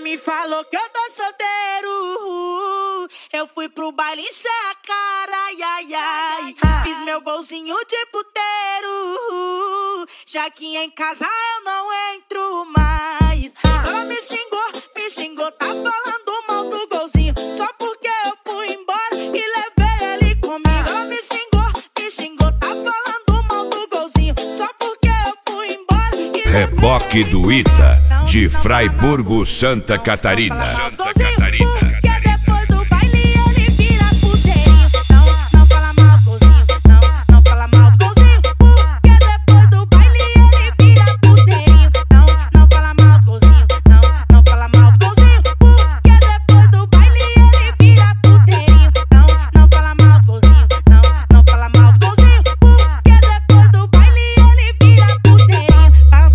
me falou que eu tô solteiro. Eu fui pro baile encher a cara, ai, ai, ai. Fiz meu golzinho de puteiro. Já que em casa eu não entro mais. Ela me xingou, tá falando mal do golzinho. Só porque eu fui embora e levei ele comigo. Ela me xingou, tá falando mal do golzinho. Só porque eu fui embora e levei Reboque do Ita, de Fraiburgo, Santa Catarina. Porque depois do baile ele vira puteirinho. Não fala mal do golzinho, não fala mal do golzinho. Porque depois do baile ele vira puteirinho. Não fala mal do golzinho, não fala mal do golzinho. Porque depois do baile ele vira puteirinho. Não fala mal do golzinho, não fala mal do golzinho. Porque depois do baile ele vira puteirinho.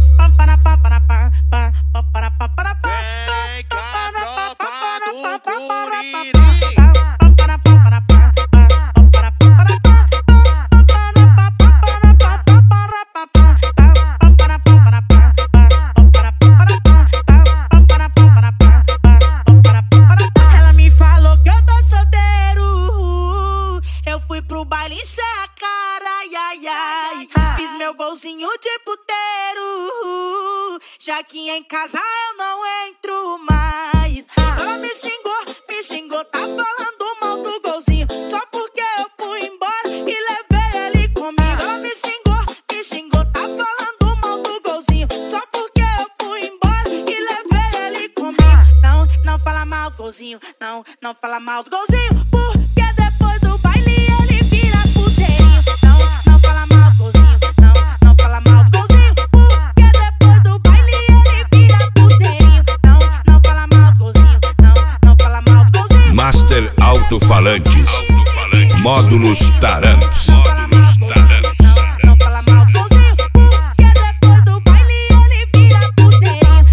Ela me falou que eu tô solteiro. Eu fui pro baile encher a cara, ai, ai, ai. Fiz meu golzinho de puteiro. Já que em casa eu não entro mais. Ela me xingou, tá falando mal do golzinho. Só porque eu fui embora e levei ele comigo. Ela me xingou, tá falando mal do golzinho. Só porque eu fui embora e levei ele comigo. Não fala mal do golzinho, não fala mal do golzinho. Porque depois do baile ele vira puteirinho. Não fala mal do golzinho, não fala mal do golzinho. Porque depois do baile ele vira puteirinho. Não fala mal do golzinho, não fala mal do golzinho. Master Alto-Falantes, Módulos Taramps. Não fala mal do golzinho. Porque depois do baile ele vira puteirinho.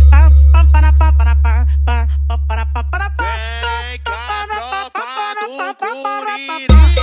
Vem cá, tropa do Curiri.